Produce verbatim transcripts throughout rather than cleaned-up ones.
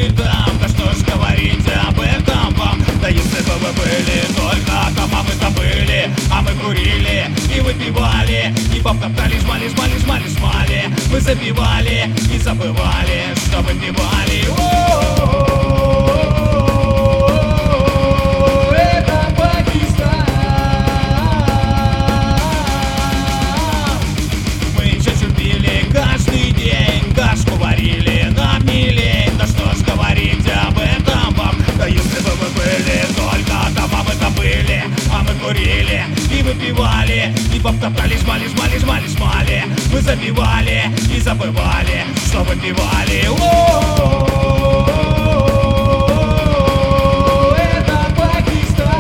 были там, да что ж говорить об этом вам? Да если бы вы были только там, а мы там были, а мы курили и выпивали, и повтоптали, жмали, жмали, жмали, жмали. Мы запивали и забывали, что выпивали. Это Пакистан. Мы чачу пили каждый день, кашку варили нам не лень. Да что ж говорить об этом вам? Да если бы вы были только там, а мы там были, а мы курили и выпивали, и повтоптали, жмали, жмали, жмали, жмали. Мы запивали и забывали, что выпивали. Это Пакистан.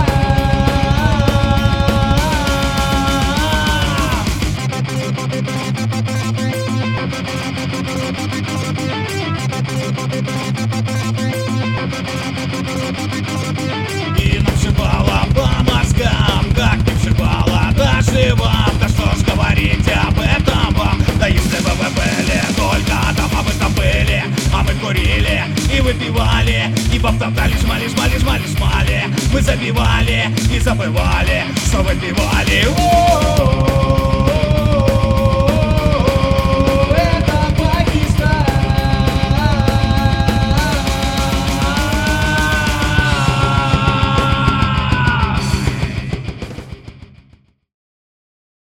И нам шибало по мозгам, как не вшибало даже вам. Да что ж говорить об этом вам? Да если бы вы были только там, а мы там были, а мы курили и выпивали, и повтоптали, жмали, жмали, жмали, жмали. Мы забивали и забывали, что выпивали.